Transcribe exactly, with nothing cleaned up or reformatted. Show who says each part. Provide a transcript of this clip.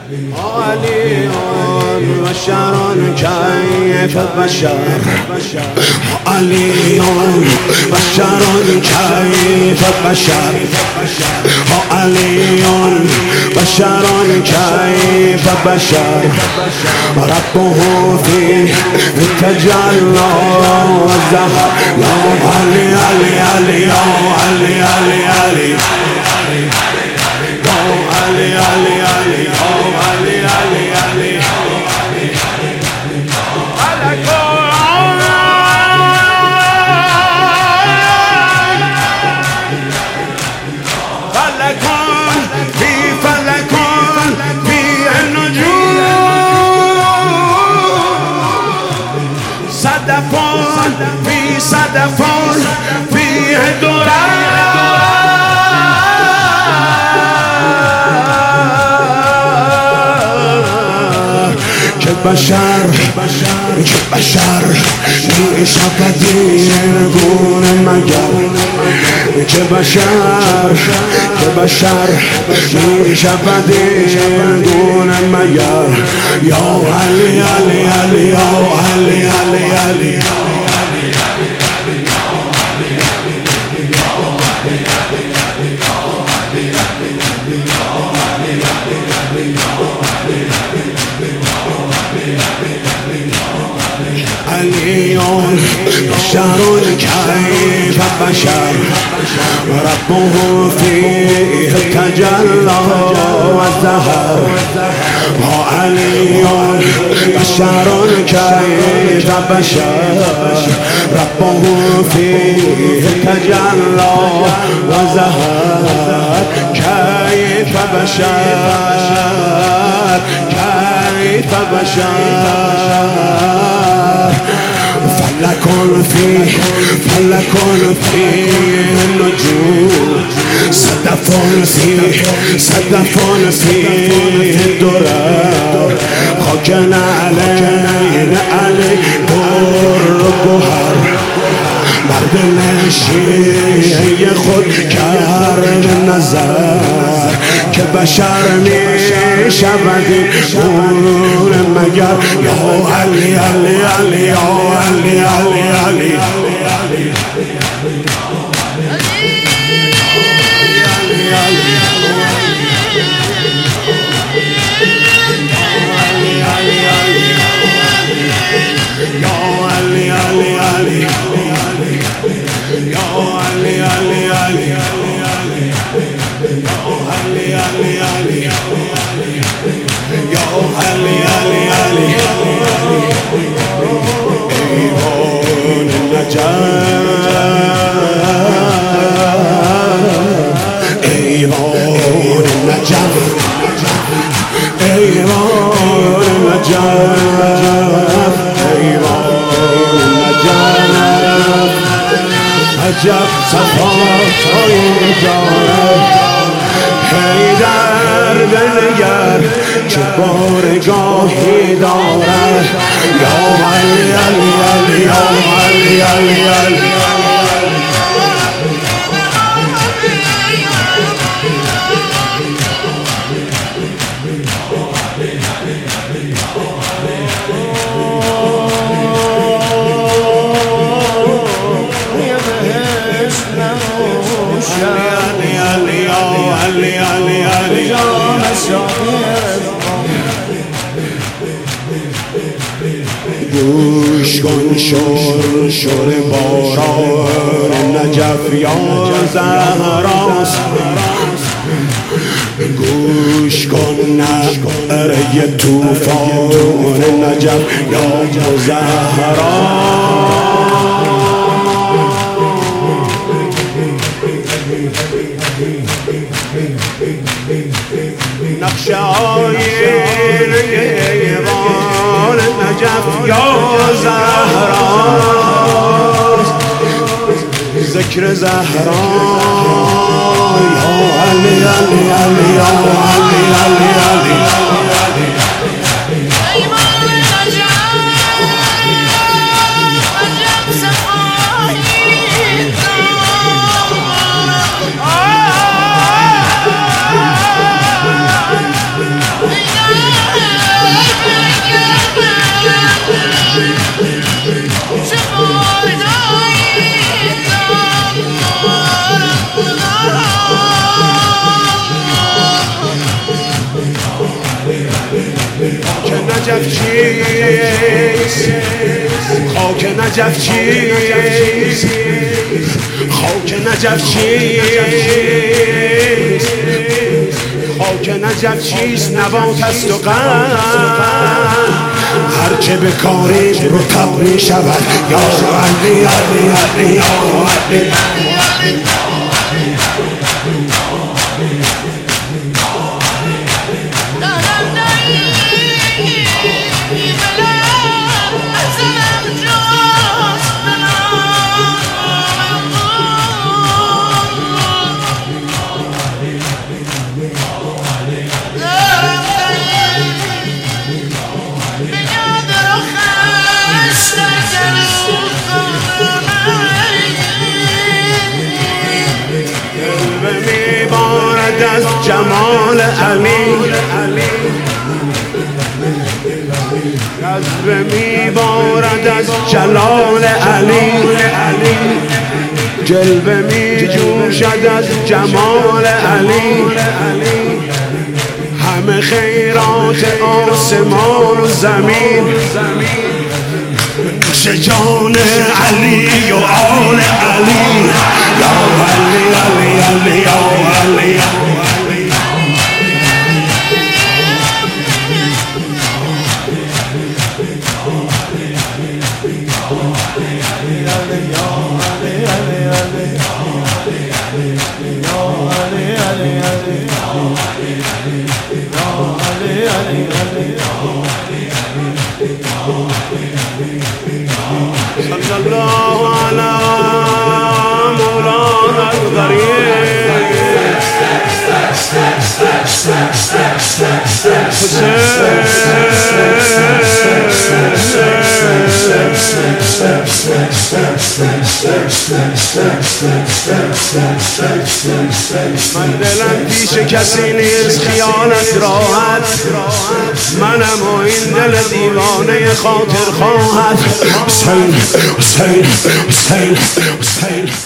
Speaker 1: علي بشر كيف بشر علي بشر كيف بشر علي بشر كيف بشر ربه فيه تجلى وزهر يا علي علي علي يا علي علي علي يا علي علي علي يا علي علي علي فلكون في فلكون في النجوم صدفون في صدفون في الدرار بشر بشر شقدين يكون المجال كبشر كبشر شقدين يكون المجال يا علي علي علي يا علي علي علي علي بشر كيف بشر ربه فيه تجلى وزهر علي بشر كيف بشر ربه فيه تجلى وزهر كيف بشر كيف بشر فلكون فيه فلكون فيه النجوم صدفون فيه صدفون فيه الدرار خاكنا علينا علي بر بهار مرد نشی خود کرد نظر که بشر می شودی اون مگر یا علی علی علی یا علی علی علی ايوان النجاة ايوان النجاة ايوان النجاة ايوان النجاة عجب صفاتهای دارد حیدر بنگر چه بارگاهی دارد یا علی علی علی یا علی علی علی گوش کن شور شور باران نجف یا زهراست گوش کن نعره توفان نجف یا زهراست نقش آینه ایوان نجف یا زهراست ذکر زهرا یا علی علی علی یا علی علی علی
Speaker 2: Yeah.
Speaker 1: نجف چیست خاک نجف چیست خاک نجف چیست خاک نجف چیست نبات است و قند هرچه بکاری رطب می شود یا علی علی علی یا علی از جمال علی قلب میبارد از جلال علی جلوه می جوشد از جمال علی همه خیرات آسمان و زمین نوش جان علی و آل علی یا علی علی علی یا علی صلى الله على مولانا الغريب من دلم پیش کسی نیست خیانت راحت منم و این دل دیوانه خاطر خواهد حسین حسین حسین حسین